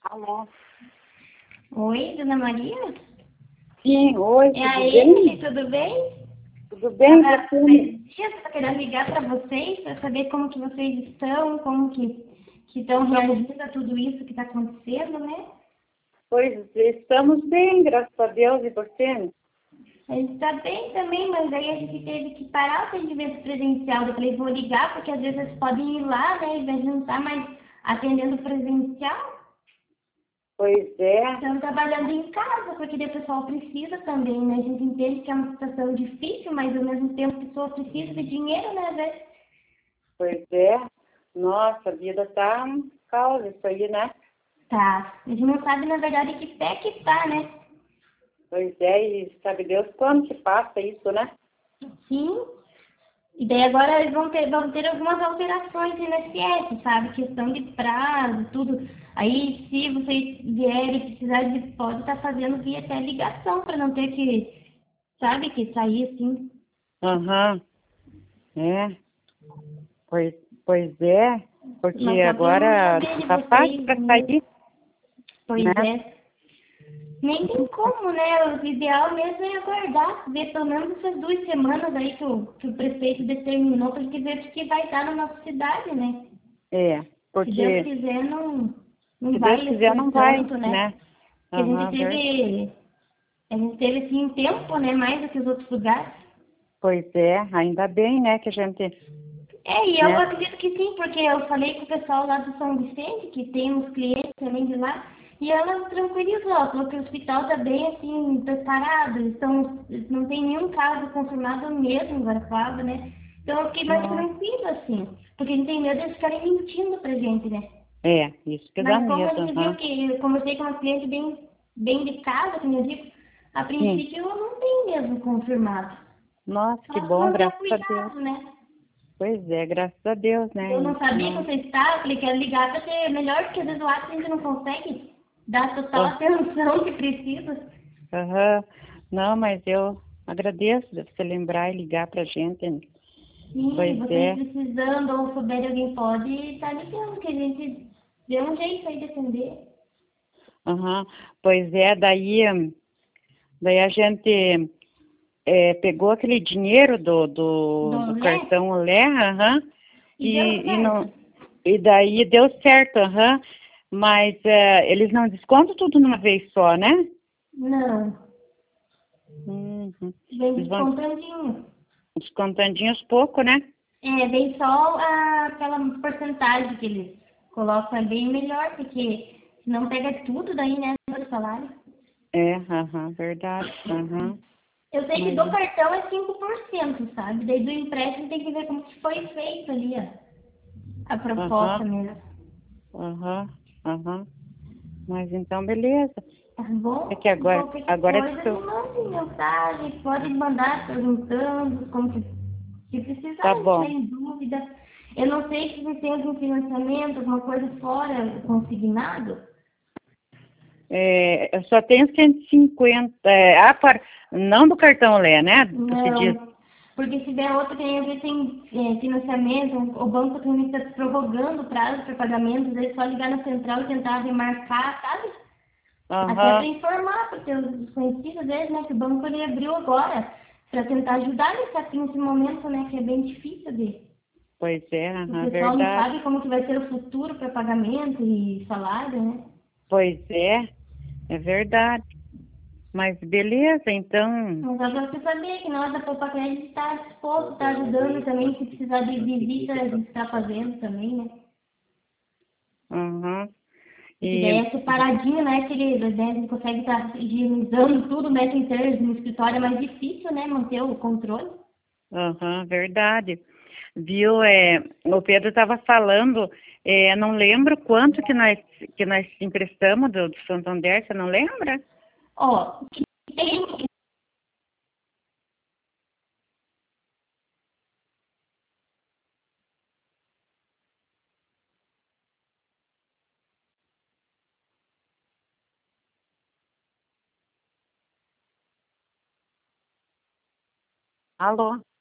Alô? Oi, Dona Maria? Sim, oi, É a tudo Emily, bem? tudo bem? Tudo bem, Tava você? faz dias pra querer ligar para vocês, para saber como que vocês estão, como que estão reagindo a tudo isso que está acontecendo, né? Pois estamos bem, graças a Deus, e você? A gente está bem também, mas aí a gente teve que parar o atendimento presencial. Eu falei, vou ligar, porque às vezes vocês podem ir lá, né, e vai não estar mais atendendo presencial. Pois é, Estão trabalhando em casa, porque daí o pessoal precisa também, né? A gente entende que é uma situação difícil, mas ao mesmo tempo a pessoa precisa de dinheiro, né? Às vezes. pois é. Nossa, a vida tá um caos isso aí, né? Tá. A gente não sabe, na verdade, que pé que tá, né? Pois é, e sabe Deus quando que passa isso, né? Sim. E daí agora eles vão ter algumas alterações no INSS, sabe? Questão de prazo, tudo. Aí, se vocês vierem precisar de, pode estar fazendo via até ligação, para não ter que, sabe, que sair assim. Aham, é, pois, pois é, porque Mas só para não agora saber de tá fácil vocês, para né? sair, Pois né? é. Nem tem como, né? O ideal mesmo é aguardar, ver pelo menos essas 2 semanas aí que o prefeito determinou, para gente ver o que vai dar na nossa cidade, né? É, Se Deus porque quiser, não se Deus vai quiser assim não vai, tanto, né? né? Porque Aham, a gente teve assim tempo, né? Mais do que os outros lugares. pois é, ainda bem, né, que a gente, É, e eu né? acredito que sim, porque eu falei com o pessoal lá do São Vicente, que tem uns clientes também de lá, e ela tranquilizou, ela falou que o hospital está bem assim, preparado, eles não tem nenhum caso confirmado mesmo, agora falava, né? Então eu fiquei mais Nossa. tranquila, assim, porque a gente tem medo de eles ficarem mentindo pra gente, né? É, isso que dá Mas como a medo, gente viu aham. que eu conversei com uma cliente bem de casa, como eu digo, a Sim. princípio eu não tenho mesmo confirmado. Nossa, que Só bom, manter graças a Deus. cuidado, né? Pois é, graças a Deus, né? Eu não Isso sabia que não. você estava, falei, quero ligar para ter melhor, porque às vezes o WhatsApp a gente não consegue dar total Ah, atenção que precisa. aham. Não, mas eu agradeço de você lembrar e ligar pra gente. Sim, Pois vocês é. precisando ou souberem alguém pode estar ligando, que a gente dê um jeito aí de atender. Aham. Pois é, daí a gente pegou aquele dinheiro do Dom Lé, cartão Olé, aham, e deu e certo? não, e daí deu certo, aham, mas eles não descontam tudo de uma vez só, né? Não, Uhum. vem Eles vão descontandinho. descontandinho aos poucos, né? É, vem só aquela porcentagem que eles colocam, é bem melhor, porque senão pega tudo daí, né, do salário. É, aham, verdade, aham. Eu sei que Mas, do cartão é 5%, sabe? Daí do empréstimo tem que ver como que foi feito ali, ó, a proposta aham, mesmo. aham, aham. Mas então, beleza. Tá É bom? que agora, Qualquer agora coisa diz que me mande mensagem, pode mandar perguntando como que se precisar, tá a gente tá bom. em dúvida. Eu não sei se você tem algum financiamento, alguma coisa fora consignado. Eu só tenho 150, não do cartão Lé, né? Você diz, Não, porque se der outro, tem, às vezes tem financiamento, o banco também está prorrogando o prazo para pagamento, às vezes é só ligar na central e tentar remarcar, sabe? Até para aham, informar para os seus conhecidos, às vezes, né, que o banco ele abriu agora, para tentar ajudar nesse momento, né, que é bem difícil de. pois é, O aham, pessoal não verdade. sabe como que vai ser o futuro para pagamento e salário, né? Pois é verdade. Mas beleza, então, Mas só para você saber que nós da Poupa Crédito está disposto, está ajudando também, se precisar de visita, a gente está fazendo também, né? aham. Porque daí E, é separadinho, né? Que ele, né, ele consegue estar higienizando tudo, né? Sem ter no escritório é mais difícil, né? Manter o controle. aham, verdade. Viu, o Pedro estava falando, não lembro quanto que nós emprestamos do Santander, você não lembra? Ó, tem. Alô?